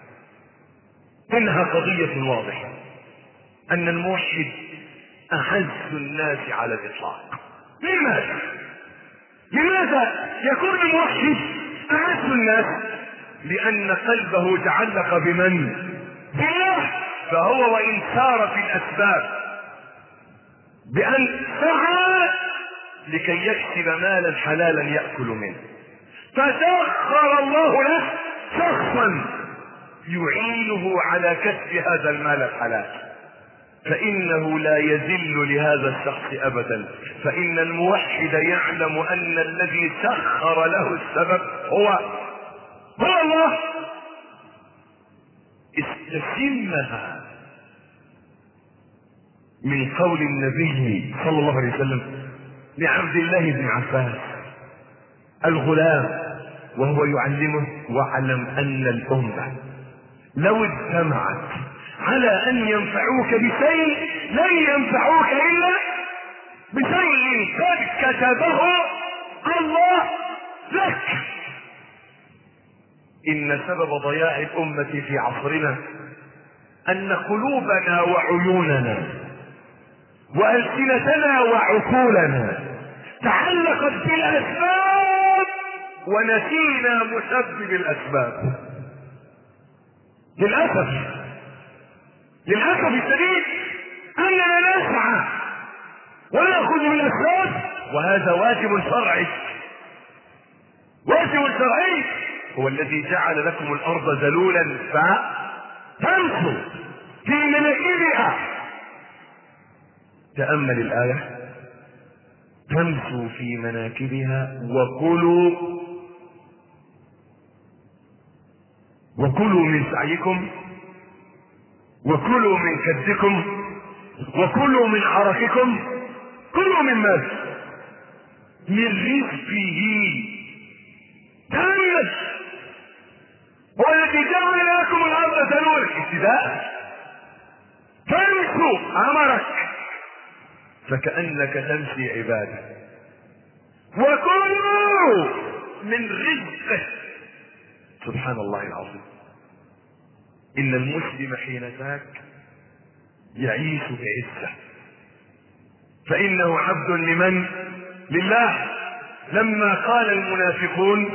انها قضية واضحة ان الموحد اعز الناس على الاطلاق. لماذا يكون الموحد اعز الناس؟ لان قلبه تعلق بمن؟ بالله. فهو وان سار في الاسباب بان سعى لكي يكسب مالا حلالا يأكل منه، فسخر الله له شخصا يعينه على كسب هذا المال الحلال، فإنه لا يذل لهذا الشخص أبدا. فإن الموحد يعلم أن الذي سخر له السبب هو الله. استسمها من قول النبي صلى الله عليه وسلم لعبد الله بن عباس الغلام وهو يعلمه: واعلم أن الأمة لو اجتمعت على ان ينفعوك بشيء لن ينفعوك الا بشيء قد كتبه الله لك. ان سبب ضياع الامة في عصرنا ان قلوبنا وعيوننا والسنتنا وعقولنا تعلقت بالاسباب ونسينا مسبب الاسباب. للاسف الشديد اننا نسعى وناخذ بالاسباب، وهذا واجب شرعي. هو الذي جعل لكم الارض ذلولا فتمشوا في مناكبها. تأمل الآية: تمشوا في مناكبها وكلوا من سعيكم وكلوا من كدكم وكلوا من حرككم، كلوا من ماذا؟ من رزقه. تأمل، هو الذي جعل لكم الارض ذلولا ابتداء. تمشوا امرك فكأنك تمشي عباده. وكلوا من رزقه. سبحان الله العظيم. ان المسلم حين ذاك يعيش بعزه، فانه عبد لمن؟ لله. لما قال المنافقون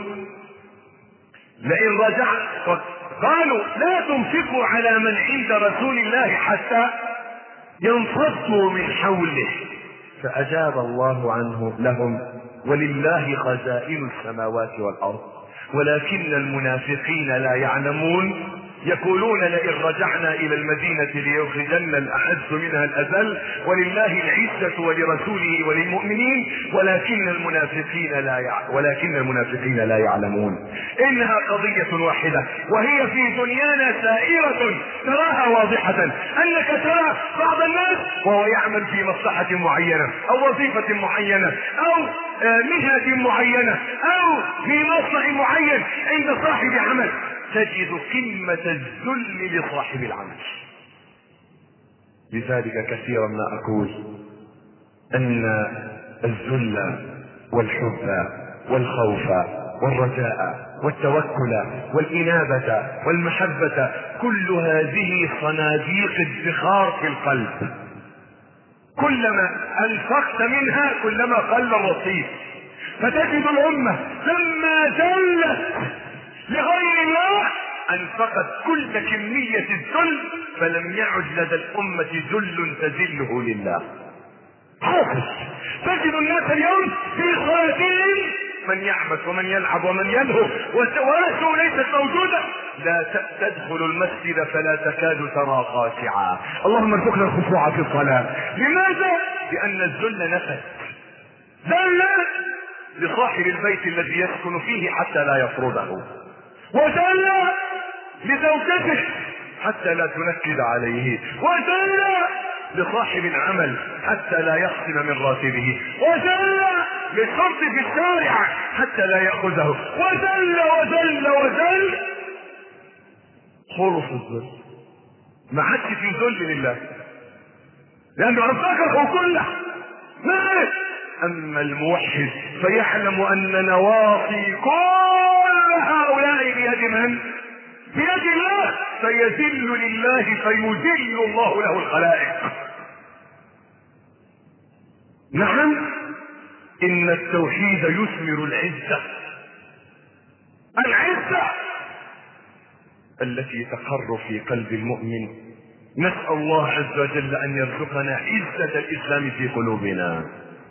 لئن رجعت، قالوا لا تنفقوا على من عند رسول الله حتى ينفضوا من حوله، فأجاب الله عنه لهم: ولله خزائن السماوات والأرض ولكن المنافقين لا يعلمون. يقولون لئن رجعنا إلى المدينة ليخرجن الأعز منها الأذل، ولله العزة ولرسوله وللمؤمنين ولكن المنافقين لا يعلمون. إنها قضية واحدة، وهي في دنيانا سائرة تراها واضحة، أنك ترى بعض الناس وهو يعمل في مصلحة معينة أو وظيفة معينة أو مهنة معينة أو في مصنع معين عند صاحب عمل، تجد قمة الذل لصاحب العمل. لذلك كثيرا ما أقول أن الذل والحب والخوف والرجاء والتوكل والإنابة والمحبة كل هذه صناديق الادخار في القلب. كلما أنفقت منها كلما قل الرصيد. فتجد الأمة لما ذلت لغير الله انفقت كل كمية الذل، فلم يعد لدى الامة ذل تذله لله. حافظ تجد الناس اليوم في صلاتهم من يعبث ومن يلعب ومن يلهو ورأسه ليست موجودة. لا تدخل المسجد فلا تكاد ترى خاشعا. اللهم ارزقنا الخشوع في الصلاة. لماذا؟ لأن الذل نفس. ذل لصاحب البيت الذي يسكن فيه حتى لا يطرده، وذل لزوجته حتى لا تنكد عليه، وذل لصاحب العمل حتى لا يخصم من راتبه، وذل للشرط في الشارع حتى لا يأخذه، وذل خلص الذل. ما عادش في ذل لله لأنه أنفقه كله. مالك. أما الموحد فيعلم أن نواصي كل هؤلاء بيد من؟ بيد الله. فيذل لله فيذل الله له الخلائق. نعم، إن التوحيد يثمر العزة التي تقر في قلب المؤمن. نسأل الله عز وجل أن يرزقنا عزة الإسلام في قلوبنا.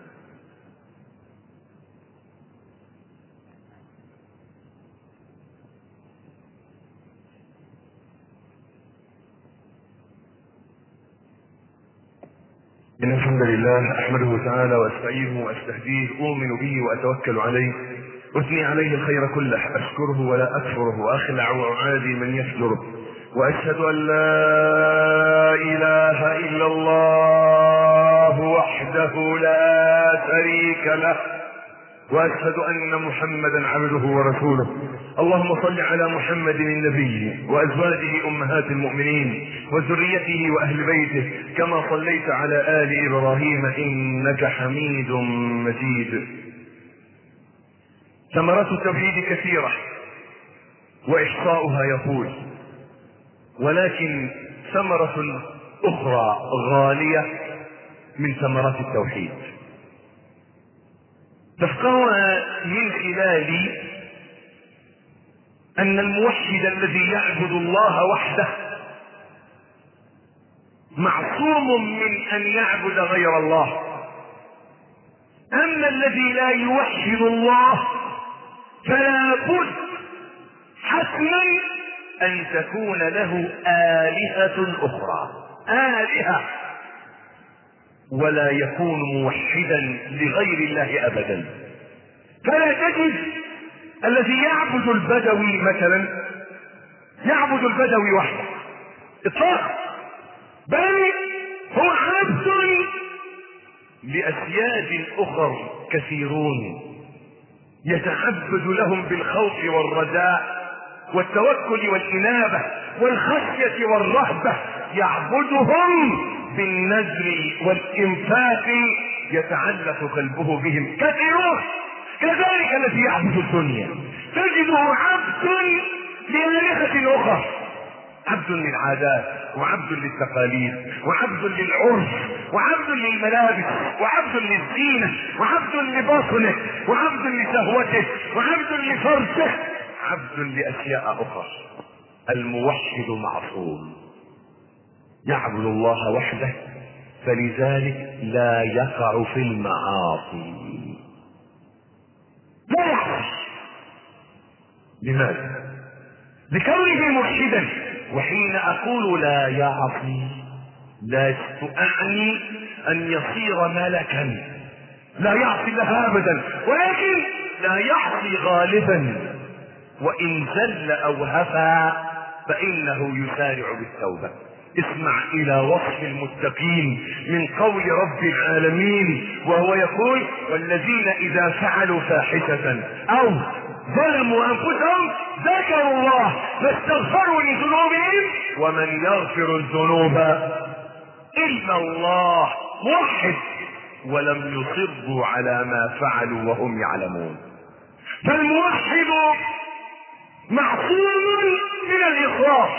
إن الحمد لله أحمده تعالى وأستعينه وأستهديه، أؤمن به وأتوكل عليه، أثني عليه الخير كله، أشكره ولا أكفره، وأخلع وأعادي من يفجره، وأشهد أن لا إله إلا الله وحده لا شريك له، وأشهد أن محمدا عبده ورسوله. اللهم صل على محمد النبي وأزواجه أمهات المؤمنين وذريته وأهل بيته كما صليت على آل إبراهيم إنك حميد مجيد. ثمرات التوحيد كثيرة وإحصاؤها يطول، ولكن ثمرة أخرى غالية من ثمرات التوحيد تفقهها من خلال أن الموحد الذي يعبد الله وحده معصوم من أن يعبد غير الله. أما الذي لا يوحد الله فلا بد حتما أن تكون له آلهة أخرى، آلهة، ولا يكون موحدا لغير الله أبدا. فلا تجد الذي يعبد البدوي مثلا يعبد البدوي وحده إطلاقا، بل هو عبد لأسياد أخر كثيرون يتعبد لهم بالخوف والرجاء والتوكل والإنابة والخشية والرهبة، يعبدهم بالنذر والإنفاق، يتعلق قلبه بهم كثيرون. كذلك الذي يعبد الدنيا تجده عبد لآلهة أخرى، عبد للعادات وعبد للتقاليد وعبد للعرف وعبد للملابس وعبد للزينة وعبد لبطنه وعبد لشهوته وعبد لفرجه، عبد لأشياء أخرى. الموحد معصوم، يعبد الله وحده، فلذلك لا يقع في المعاصي، لا يعصي. لماذا؟ لكونه موحدا. وحين أقول لا يعصي لست أعني أن يصير ملكا لا يعصي الله أبدا، ولكن لا يعصي غالبا، وإن زل أو هفى فإنه يسارع بالتوبة. اسمع إلى وصف المتقين من قول رب العالمين وهو يقول: والذين إذا فعلوا فاحشة أو ظلموا أنفسهم ذكروا الله فاستغفروا لذنوبهم ومن يغفر الذنوب إلا الله، موحد، ولم يصروا على ما فعلوا وهم يعلمون. فالموحد معصوم من الإخلاص.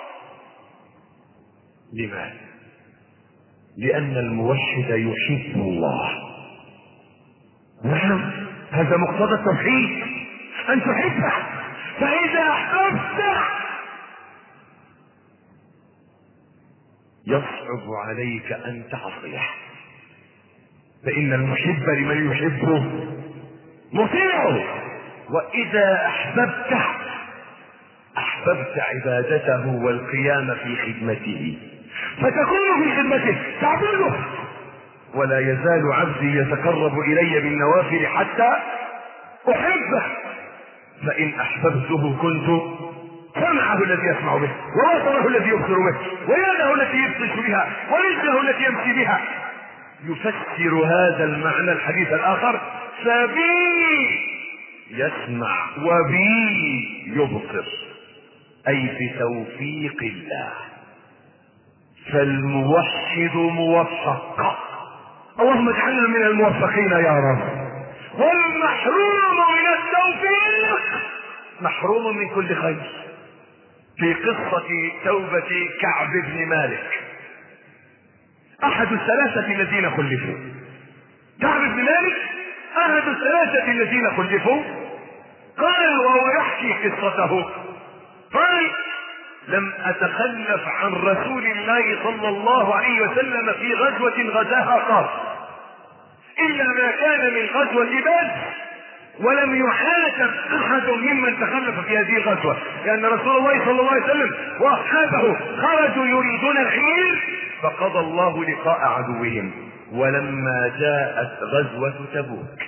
لماذا؟ لأن الموحد يحب الله. نعم، هذا مقتضى التوحيد، أن تحبه. فإذا أحببته يصعب عليك أن تعصيه، فإن المحب لمن يحبه مطيعه. وإذا أحببته أحببت عبادته والقيام في خدمته، فتكون في خدمته تعبده. ولا يزال عبدي يتقرب إلي بالنوافل حتى أحبه، فإن أحببته كنت سمعه الذي يسمع به وبصره الذي يبصر به ويده التي يبطش بها ورجله التي يمشي بها. يفسر هذا المعنى الحديث الآخر: فبي يسمع وبي يبصر، أي بتوفيق الله. فالموحد موفق، اللهم اجعلنا من الموفقين يا رب. والمحروم من التوفيق محروم من كل خير. في قصة توبة كعب بن مالك، أحد الثلاثة الذين خلفوا. كعب بن مالك أحد الثلاثة الذين خلفوا. قال وهو يحكي قصته، قال: لم أتخلف عن رسول الله صلى الله عليه وسلم في غزوة غزاها قط إلا ما كان من غزوة بدر، ولم يحاسب أحد ممن تخلف في هذه الغزوة، لأن رسول الله صلى الله عليه وسلم وأصحابه خرجوا يريدون الخير فقضى الله لقاء عدوهم. ولما جاءت غزوة تبوك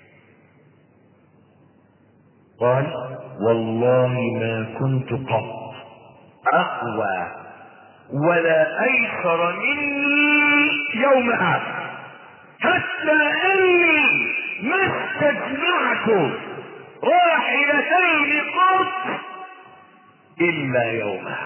قال: والله ما كنت قط أقوى ولا أيسر مني يومها، حتى أني ما استجمعت معكم راحلتين قط إلا يومها.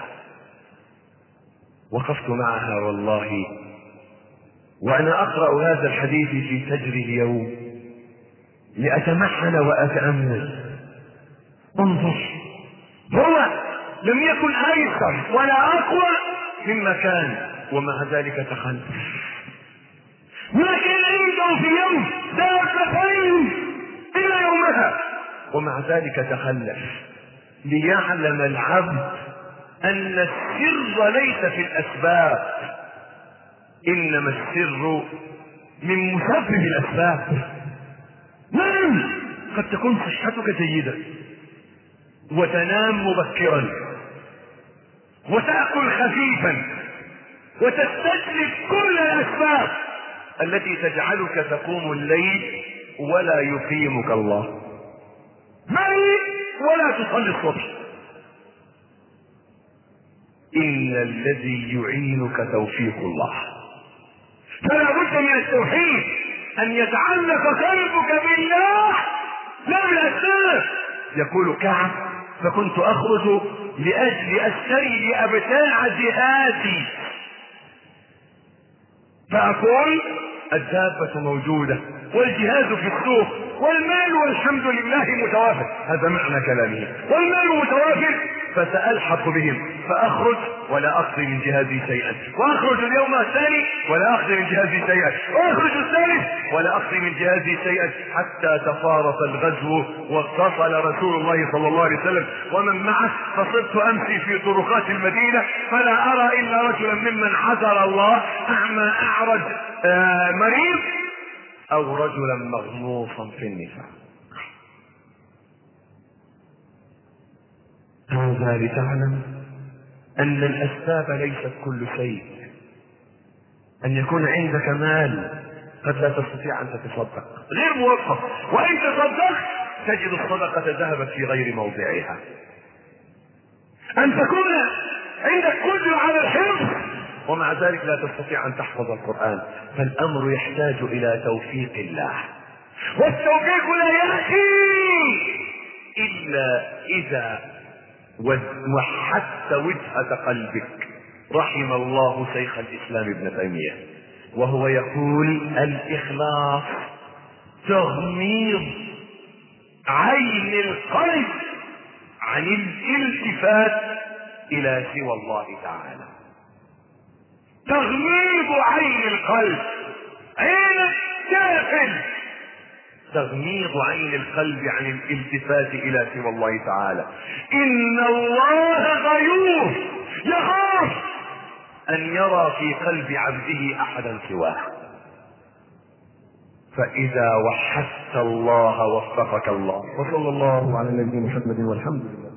وقفت معها والله وأنا أقرأ هذا الحديث في فجر اليوم لأتمحن وأتأمل. انظر، هو لم يكن أيسر ولا أقوى مما كان، ومع ذلك تخلف. ما كان عنده في يوم دابتين إلى يومها، ومع ذلك تخلف، ليعلم العبد أن السر ليس في الأسباب، إنما السر من مسبب الأسباب. نعم، قد تكون صحتك جيدة وتنام مبكرا وتأكل خفيفا وتستجلب كل الأسباب التي تجعلك تقوم الليل ولا يقيمك الله، بل ولا تصلي الصبح. إن الذي يعينك توفيق الله. فلا بد من التوحيد، أن يتعلق قلبك بالله لا بالأسباب. يقول كعب: فكنت أخرج لأجل أشتري لأبتاع جهاتي، فأقول الدابة موجودة والجهاز في السوق والمال والحمد لله متوافر، هذا معنى كلامه، والمال متوافر، فسألحق بهم، فأخرج ولا أقضي من جهازي شيئا، وأخرج اليوم الثاني ولا أقضي من جهازي شيئا، وأخرج الثالث ولا أقضي من جهازي شيئا، حتى تفارق الغزو واتصل رسول الله صلى الله عليه وسلم ومن معه. فصرت أمشي في طرقات المدينة فلا أرى إلا رجلا ممن حذر الله، أعمى أعرج مريض، أو رجلا مغموصا في النفاق. هذا لتعلم أن الأسباب ليست كل شيء. أن يكون عندك مال قد لا تستطيع أن تتصدق، غير موفق، وإن تصدقت تجد الصدقة ذهبت في غير موضعها. أن تكون عندك قدرة على الحفظ ومع ذلك لا تستطيع أن تحفظ القرآن، فالأمر يحتاج إلى توفيق الله، والتوفيق لا يأتي إلا إذا وحدت وجهة قلبك. رحم الله شيخ الإسلام ابن تيمية وهو يقول: الإخلاص تغميض عين القلب عن الالتفات إلى سوى الله تعالى. تغميض عين القلب، عين تافل، تغميض عين القلب عن الالتفات الى سوى الله تعالى. ان الله غيور يخاف ان يرى في قلب عبده احدا سواه. فاذا وحدت الله وفقك الله. وصلى الله على نبينا محمد والحمد لله.